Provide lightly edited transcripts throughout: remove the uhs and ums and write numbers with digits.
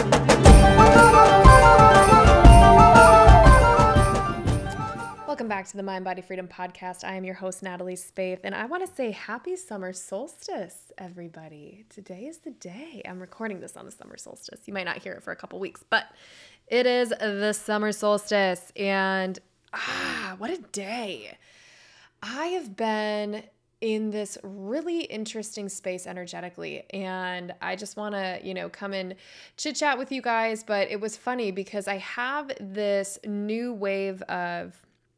Welcome back to the Mind Body Freedom Podcast. I am your host, Natalie Spaeth, and I want to say happy summer solstice, everybody. Today is the day. I'm recording this on the summer solstice. You might not hear it for a couple weeks, but it is the summer solstice, and what a day. I have been in this really interesting space energetically, and I just want to, come and chit chat with you guys, but it was funny because I have this new wave of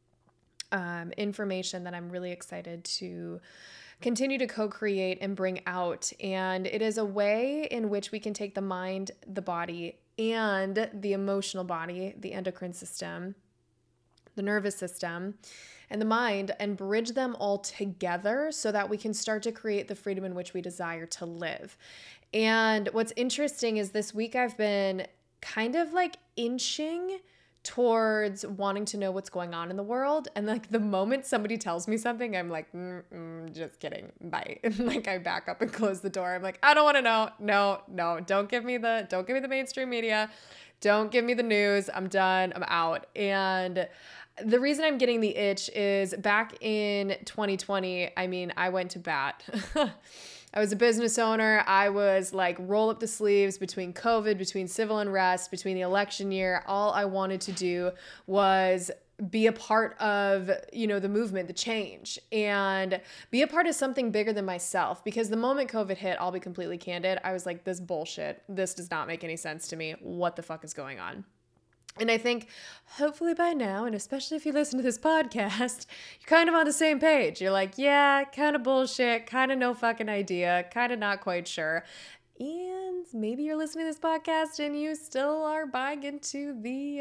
information that I'm really excited to continue to co-create and bring out. And it is a way in which we can take the mind, the body, and the emotional body, the endocrine system, the nervous system, and the mind, and bridge them all together so that we can start to create the freedom in which we desire to live. And what's interesting is this week I've been kind of like inching towards wanting to know what's going on in the world. And like the moment somebody tells me something, I'm like, just kidding. Bye. And like I back up and close the door. I'm like, I don't want to know. No. Don't give me the mainstream media. Don't give me the news. I'm done. I'm out. And the reason I'm getting the itch is back in 2020, I went to bat. I was a business owner. I was like roll up the sleeves between COVID, between civil unrest, between the election year. All I wanted to do was be a part of, the movement, the change, and be a part of something bigger than myself. Because the moment COVID hit, I'll be completely candid, I was like, this bullshit. This does not make any sense to me. What the fuck is going on? And I think hopefully by now, and especially if you listen to this podcast, you're kind of on the same page. You're like, yeah, kind of bullshit, kind of no fucking idea, kind of not quite sure. And maybe you're listening to this podcast and you still are buying into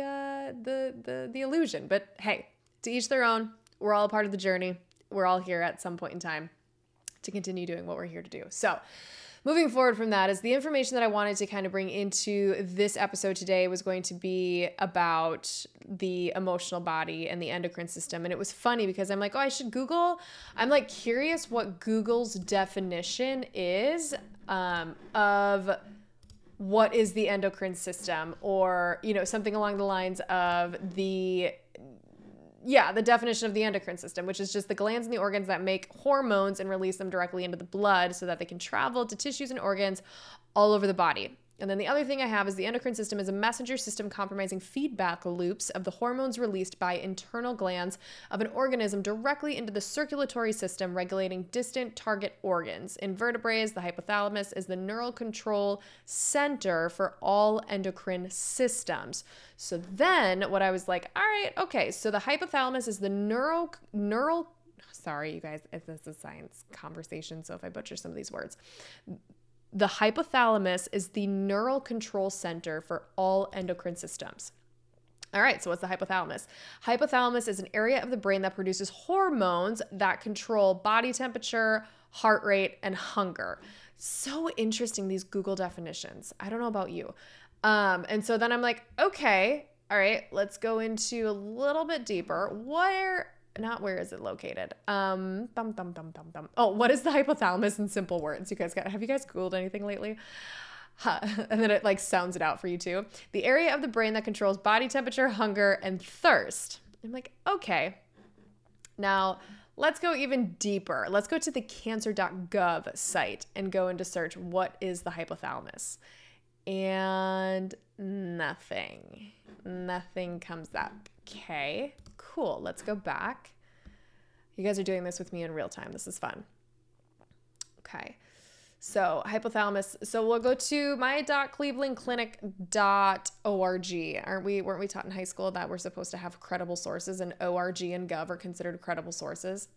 the illusion. But hey, to each their own. We're all a part of the journey. We're all here at some point in time to continue doing what we're here to do. So moving forward from that is the information that I wanted to kind of bring into this episode today was going to be about the emotional body and the endocrine system. And it was funny because I'm like, I should Google. I'm like curious what Google's definition is of what is the endocrine system, or, something along the lines of the definition of the endocrine system, which is just the glands and the organs that make hormones and release them directly into the blood so that they can travel to tissues and organs all over the body. And then the other thing I have is the endocrine system is a messenger system comprising feedback loops of the hormones released by internal glands of an organism directly into the circulatory system, regulating distant target organs. In vertebrates, the hypothalamus is the neural control center for all endocrine systems. So then what I was like, all right, okay, so the hypothalamus is the neural sorry, you guys, if this is science conversation, so if I butcher some of these words. The hypothalamus is the neural control center for all endocrine systems. All right, so what's the hypothalamus? Hypothalamus is an area of the brain that produces hormones that control body temperature, heart rate, and hunger. So interesting, these Google definitions. I don't know about you. And so then I'm like, okay, all right, let's go into a little bit deeper. Where is it located? Oh, what is the hypothalamus in simple words? Have you guys Googled anything lately? And then it like sounds it out for you too. The area of the brain that controls body temperature, hunger, and thirst. I'm like, okay. Now let's go even deeper. Let's go to the cancer.gov site and go into search, what is the hypothalamus? And nothing comes up. Okay, cool. Let's go back. You guys are doing this with me in real time. This is fun. Okay. So hypothalamus. So we'll go to my.clevelandclinic.org. Weren't we taught in high school that we're supposed to have credible sources, and ORG and Gov are considered credible sources?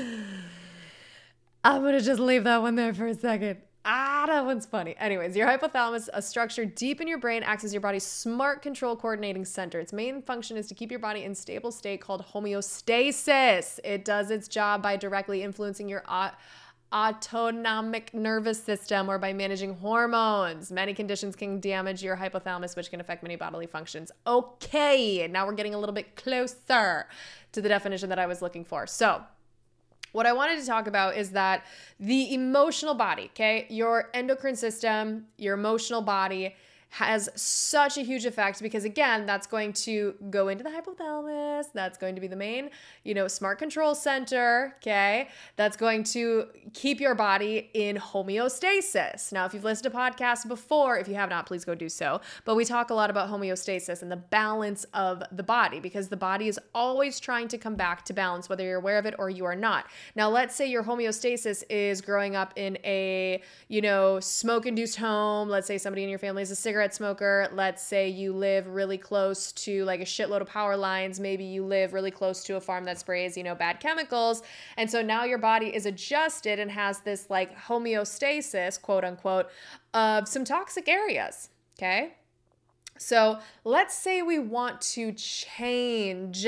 I'm going to just leave that one there for a second. That one's funny. Anyways, your hypothalamus, a structure deep in your brain, acts as your body's smart control coordinating center. Its main function is to keep your body in stable state called homeostasis. It does its job by directly influencing your autonomic nervous system or by managing hormones. Many conditions can damage your hypothalamus, which can affect many bodily functions. Okay, now we're getting a little bit closer to the definition that I was looking for. So what I wanted to talk about is that the emotional body, okay, your endocrine system, your emotional body has such a huge effect because, again, that's going to go into the hypothalamus. That's going to be the main, smart control center. Okay. That's going to keep your body in homeostasis. Now, if you've listened to podcasts before, if you have not, please go do so. But we talk a lot about homeostasis and the balance of the body, because the body is always trying to come back to balance, whether you're aware of it or you are not. Now, let's say your homeostasis is growing up in a, smoke-induced home. Let's say somebody in your family is a cigarette smoker. Let's say you live really close to like a shitload of power lines. Maybe you live really close to a farm that sprays, bad chemicals. And so now your body is adjusted and has this like homeostasis, quote unquote, of some toxic areas. Okay. So let's say we want to change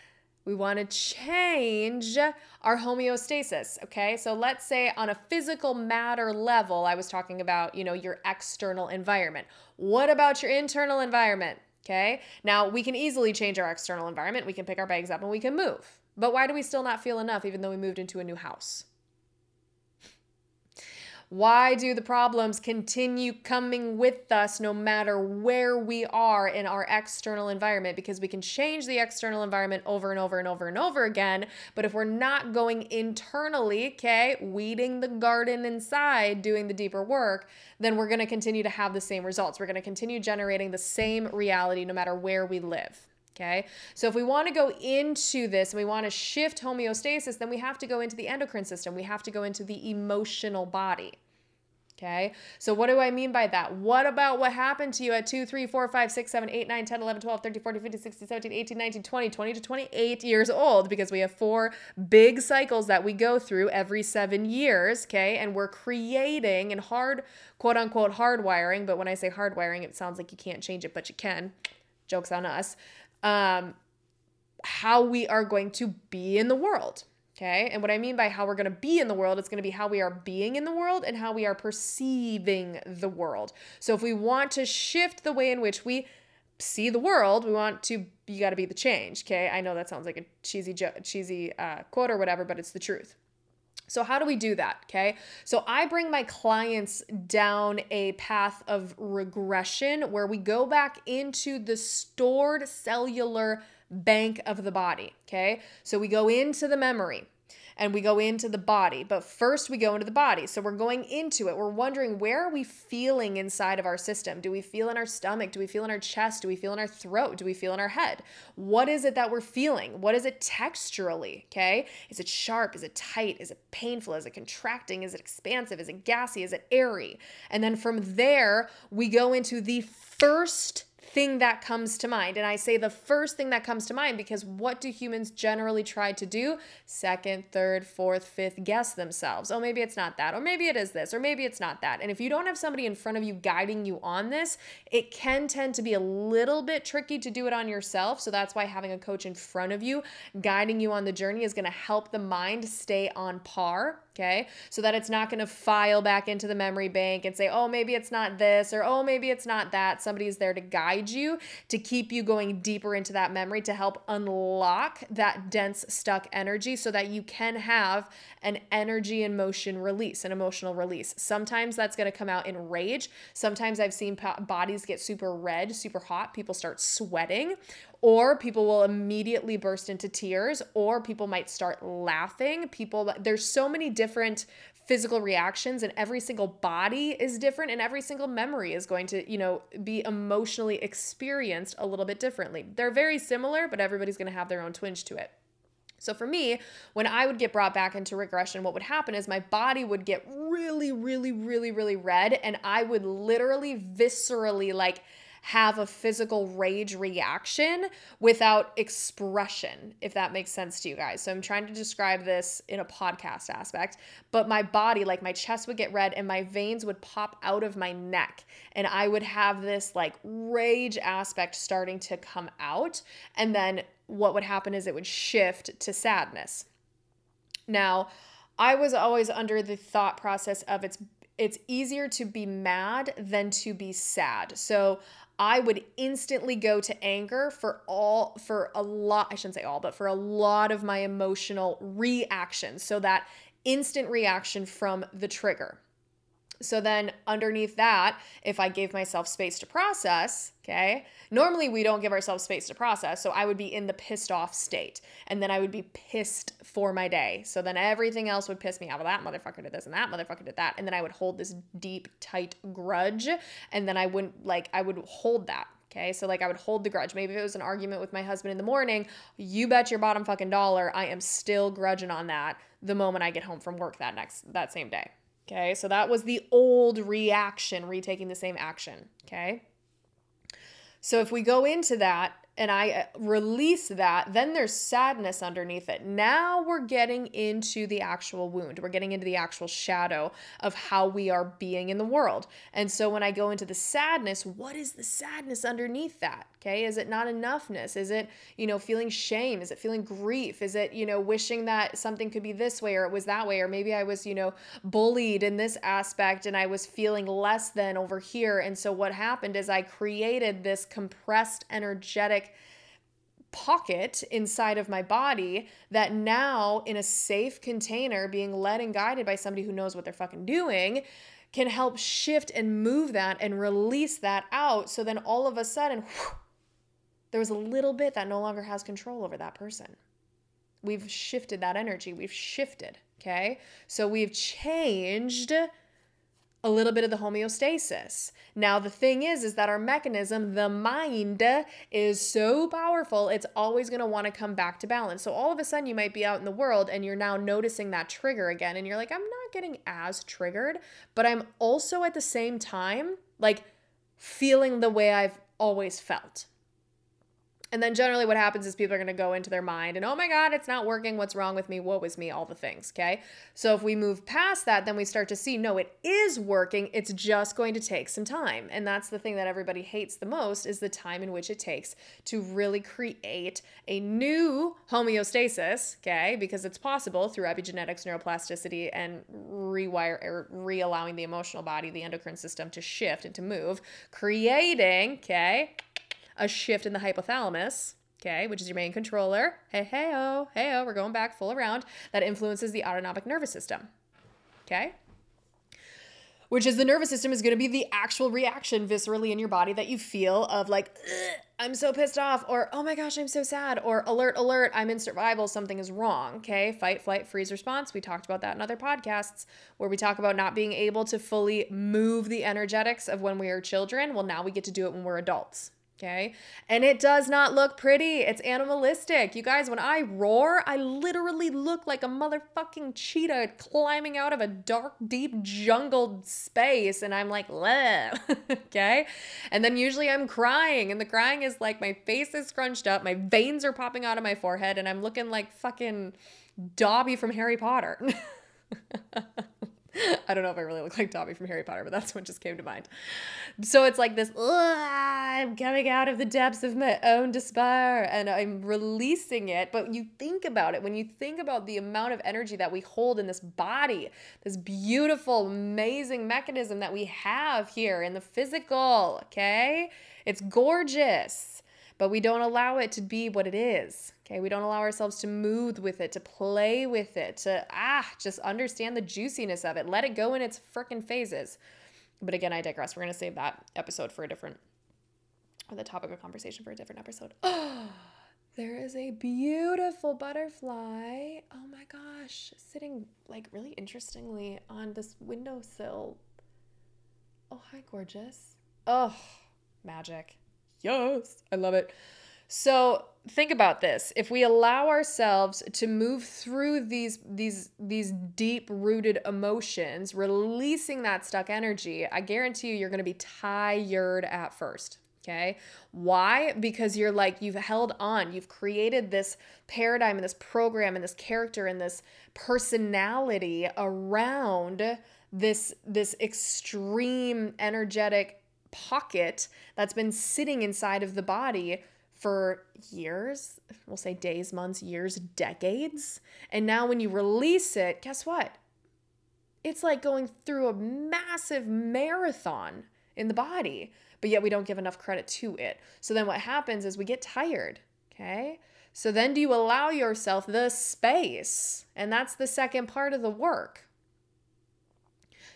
our homeostasis, okay? So let's say on a physical matter level, I was talking about, your external environment. What about your internal environment, okay? Now, we can easily change our external environment. We can pick our bags up and we can move. But why do we still not feel enough even though we moved into a new house? Why do the problems continue coming with us no matter where we are in our external environment? Because we can change the external environment over and over and over and over again. But if we're not going internally, okay, weeding the garden inside, doing the deeper work, then we're going to continue to have the same results. We're going to continue generating the same reality no matter where we live. Okay, so if we want to go into this and we want to shift homeostasis, then we have to go into the endocrine system. We have to go into the emotional body. Okay, so what do I mean by that? What about what happened to you at 2, 3, 4, 5, 6, 7, 8, 9, 10, 11, 12, 13, 14, 15, 16, 17, 18, 19, 20, 20 to 28 years old? Because we have 4 big cycles that we go through every 7 years, okay? And we're creating and quote unquote, hardwiring. But when I say hardwiring, it sounds like you can't change it, but you can. Joke's on us. How we are going to be in the world. Okay. And what I mean by how we're going to be in the world, it's going to be how we are being in the world and how we are perceiving the world. So if we want to shift the way in which we see the world, you got to be the change. Okay. I know that sounds like a cheesy quote or whatever, but it's the truth. So how do we do that? Okay. So I bring my clients down a path of regression where we go back into the stored cellular bank of the body. Okay. So we go into the memory and we go into the body, but first we go into the body. So we're going into it. We're wondering, where are we feeling inside of our system? Do we feel in our stomach? Do we feel in our chest? Do we feel in our throat? Do we feel in our head? What is it that we're feeling? What is it texturally? Okay. Is it sharp? Is it tight? Is it painful? Is it contracting? Is it expansive? Is it gassy? Is it airy? And then from there, we go into the first thing that comes to mind. And I say the first thing that comes to mind because what do humans generally try to do? Second, third, fourth, fifth, guess themselves. Oh, maybe it's not that, or maybe it is this, or maybe it's not that. And if you don't have somebody in front of you guiding you on this, it can tend to be a little bit tricky to do it on yourself. So that's why having a coach in front of you, guiding you on the journey, is going to help the mind stay on par. Okay, so that it's not going to file back into the memory bank and say, oh, maybe it's not this, or oh, maybe it's not that. Somebody's there to guide you, to keep you going deeper into that memory, to help unlock that dense, stuck energy so that you can have an energy and motion release, an emotional release. Sometimes that's going to come out in rage. Sometimes I've seen bodies get super red, super hot. People start sweating, or people will immediately burst into tears, or people might start laughing. There's so many different physical reactions, and every single body is different, and every single memory is going to, be emotionally experienced a little bit differently. They're very similar, but everybody's going to have their own twinge to it. So for me, when I would get brought back into regression, what would happen is my body would get really, really, really, really red, and I would literally viscerally have a physical rage reaction without expression, if that makes sense to you guys. So I'm trying to describe this in a podcast aspect, but my body, my chest would get red and my veins would pop out of my neck, and I would have this rage aspect starting to come out. And then what would happen is it would shift to sadness. Now, I was always under the thought process of it's easier to be mad than to be sad. So I would instantly go to anger for a lot of my emotional reactions. So that instant reaction from the trigger. So then underneath that, if I gave myself space to process, okay, normally we don't give ourselves space to process. So I would be in the pissed off state, and then I would be pissed for my day. So then everything else would piss me off. Well, that motherfucker did this and that motherfucker did that. And then I would hold this deep, tight grudge. And then I would hold that. Okay. So like I would hold the grudge. Maybe if it was an argument with my husband in the morning, you bet your bottom fucking dollar I am still grudging on that the moment I get home from work that same day. Okay, so that was the old reaction, retaking the same action. Okay, so if we go into that and I release that, then there's sadness underneath it. Now we're getting into the actual wound. We're getting into the actual shadow of how we are being in the world. And so when I go into the sadness, what is the sadness underneath that? Okay, is it not enoughness? Is it, feeling shame? Is it feeling grief? Is it, wishing that something could be this way or it was that way? Or maybe I was, bullied in this aspect and I was feeling less than over here. And so what happened is I created this compressed, energetic pocket inside of my body that now, in a safe container, being led and guided by somebody who knows what they're fucking doing, can help shift and move that and release that out. So then all of a sudden, there was a little bit that no longer has control over that person. We've shifted that energy. We've shifted, okay? So we've changed a little bit of the homeostasis. Now, the thing is that our mechanism, the mind, is so powerful, it's always going to want to come back to balance. So all of a sudden you might be out in the world and you're now noticing that trigger again. And you're like, I'm not getting as triggered, but I'm also at the same time, like, feeling the way I've always felt. And then generally what happens is people are going to go into their mind and, oh my God, it's not working. What's wrong with me? Woe is me, all the things. Okay. So if we move past that, then we start to see, no, it is working. It's just going to take some time. And that's the thing that everybody hates the most, is the time in which it takes to really create a new homeostasis. Okay. Because it's possible through epigenetics, neuroplasticity, and re-allowing the emotional body, the endocrine system to shift and to move, creating, okay, a shift in the hypothalamus, okay, which is your main controller. Hey-oh, we're going back full around. That influences the autonomic nervous system, okay? Which is the nervous system is going to be the actual reaction viscerally in your body that you feel of like, I'm so pissed off, or oh my gosh, I'm so sad, or alert, I'm in survival, something is wrong, okay? Fight, flight, freeze response. We talked about that in other podcasts where we talk about not being able to fully move the energetics of when we are children. Well, now we get to do it when we're adults. Okay. And it does not look pretty. It's animalistic. You guys, when I roar, I literally look like a motherfucking cheetah climbing out of a dark, deep jungle space. And I'm like, bleh. Okay. And then usually I'm crying, and the crying is like my face is scrunched up. My veins are popping out of my forehead, and I'm looking like fucking Dobby from Harry Potter. I don't know if I really look like Dobby from Harry Potter, but that's what just came to mind. So it's like this, I'm coming out of the depths of my own despair and I'm releasing it. But you think about it, when you think about the amount of energy that we hold in this body, this beautiful, amazing mechanism that we have here in the physical, okay? It's gorgeous, but we don't allow it to be what it is. Okay, we don't allow ourselves to move with it, to play with it, to just understand the juiciness of it. Let it go in its frickin' phases. But again, I digress. We're going to save that episode for the topic of conversation for a different episode. Oh, there is a beautiful butterfly. Oh my gosh, sitting like really interestingly on this windowsill. Oh, hi, gorgeous. Oh, magic. Yes, I love it. So think about this. If we allow ourselves to move through these deep-rooted emotions, releasing that stuck energy, I guarantee you're going to be tired at first, okay? Why? Because you've held on. You've created this paradigm and this program and this character and this personality around this extreme energetic pocket that's been sitting inside of the body for years, we'll say days, months, years, decades. And now when you release it, guess what? It's like going through a massive marathon in the body, but yet we don't give enough credit to it. So then what happens is we get tired, okay? So then do you allow yourself the space? And that's the second part of the work.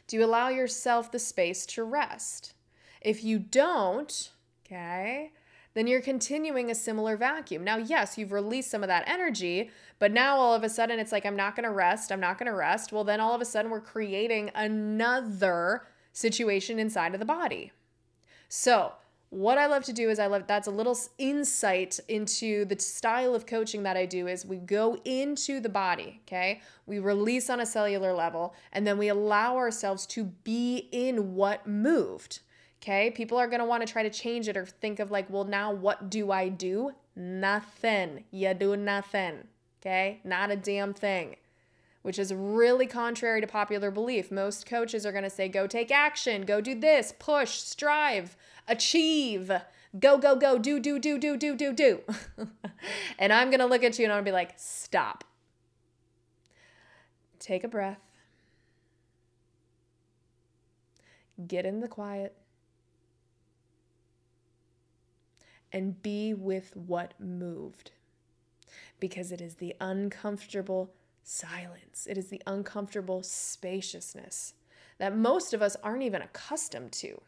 Do you allow yourself the space to rest? If you don't, okay, then you're continuing a similar vacuum. Now, yes, you've released some of that energy, but now all of a sudden it's like, I'm not going to rest. I'm not going to rest. Well, then all of a sudden we're creating another situation inside of the body. So what I love to do is that's a little insight into the style of coaching that I do is we go into the body, okay? We release on a cellular level, and then we allow ourselves to be in what moved, okay? People are going to want to try to change it or think of like, well, now what do I do? Nothing. You do nothing, okay? Not a damn thing. Which is really contrary to popular belief. Most coaches are going to say, go take action, go do this, push, strive, achieve, go, go, go, do. And I'm going to look at you and I'm going to be like, stop. Take a breath. Get in the quiet. And be with what moved. Because it is the uncomfortable silence. It is the uncomfortable spaciousness that most of us aren't even accustomed to.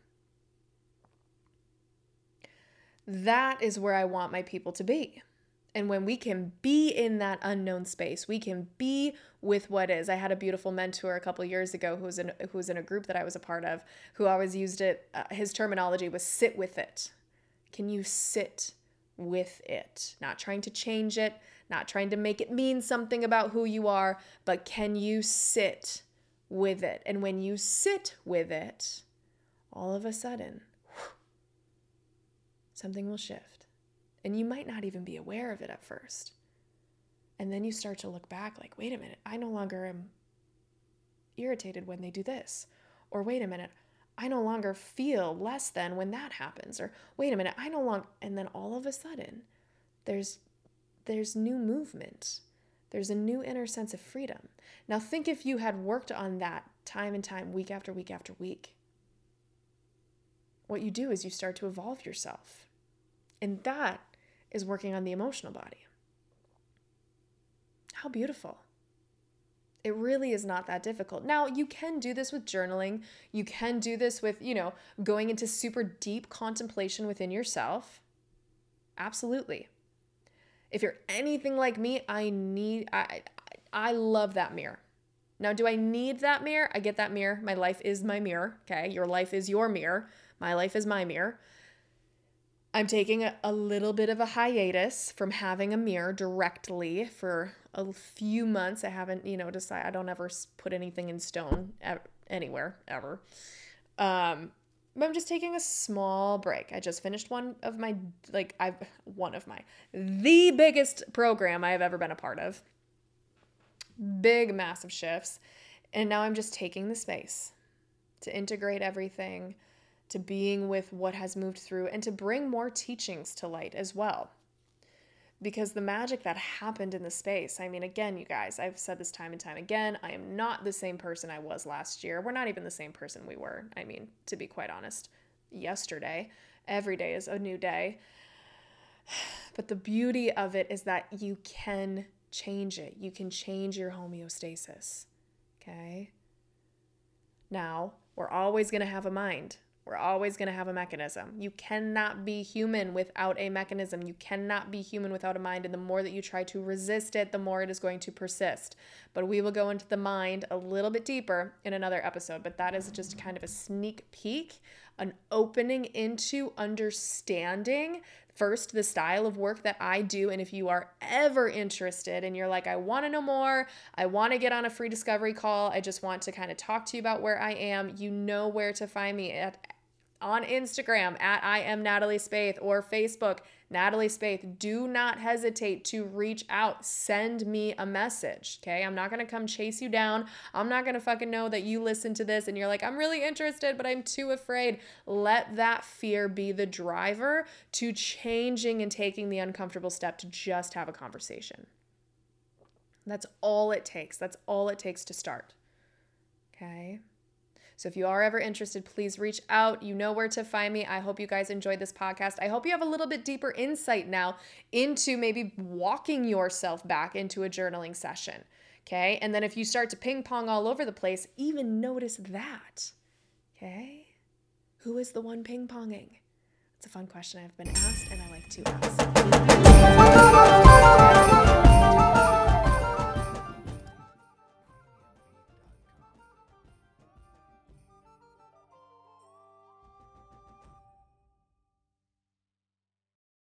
That is where I want my people to be. And when we can be in that unknown space, we can be with what is. I had a beautiful mentor a couple of years ago who was in a group that I was a part of, who always used it. His terminology was sit with it. Can you sit with it? Not trying to change it, not trying to make it mean something about who you are, but can you sit with it? And when you sit with it, all of a sudden, something will shift. And you might not even be aware of it at first. And then you start to look back like, wait a minute, I no longer am irritated when they do this. Or wait a minute, I no longer feel less than when that happens. Or wait a minute, and then all of a sudden, there's new movement. There's a new inner sense of freedom. Now think if you had worked on that time and time, week after week after week. What you do is you start to evolve yourself. And that is working on the emotional body. How beautiful. It really is not that difficult. Now, you can do this with journaling. You can do this with, going into super deep contemplation within yourself. Absolutely. If you're anything like me, I love that mirror. Now, do I need that mirror? I get that mirror. My life is my mirror, okay? Your life is your mirror. My life is my mirror. I'm taking a little bit of a hiatus from having a mirror directly for a few months. I haven't, decided. I don't ever put anything in stone anywhere, ever. But I'm just taking a small break. I just finished the biggest program I have ever been a part of. Big, massive shifts. And now I'm just taking the space to integrate everything, to being with what has moved through, and to bring more teachings to light as well. Because the magic that happened in the space, again, you guys, I've said this time and time again, I am not the same person I was last year. We're not even the same person we were, to be quite honest, yesterday. Every day is a new day. But the beauty of it is that you can change it. You can change your homeostasis, okay? Now, we're always going to have a mind. We're always going to have a mechanism. You cannot be human without a mechanism. You cannot be human without a mind. And the more that you try to resist it, the more it is going to persist. But we will go into the mind a little bit deeper in another episode. But that is just kind of a sneak peek, an opening into understanding first the style of work that I do. And if you are ever interested and you're like, I want to know more, I want to get on a free discovery call, I just want to kind of talk to you about where I am, you know where to find me on Instagram at I am Natalie Spaeth, or Facebook, Natalie Spaeth. Do not hesitate to reach out. Send me a message, okay? I'm not going to come chase you down. I'm not going to fucking know that you listen to this and you're like, I'm really interested, but I'm too afraid. Let that fear be the driver to changing and taking the uncomfortable step to just have a conversation. That's all it takes. That's all it takes to start, okay? So if you are ever interested, please reach out. You know where to find me. I hope you guys enjoyed this podcast. I hope you have a little bit deeper insight now into maybe walking yourself back into a journaling session. Okay. And then if you start to ping pong all over the place, even notice that. Okay. Who is the one ping ponging? It's a fun question I've been asked and I like to ask.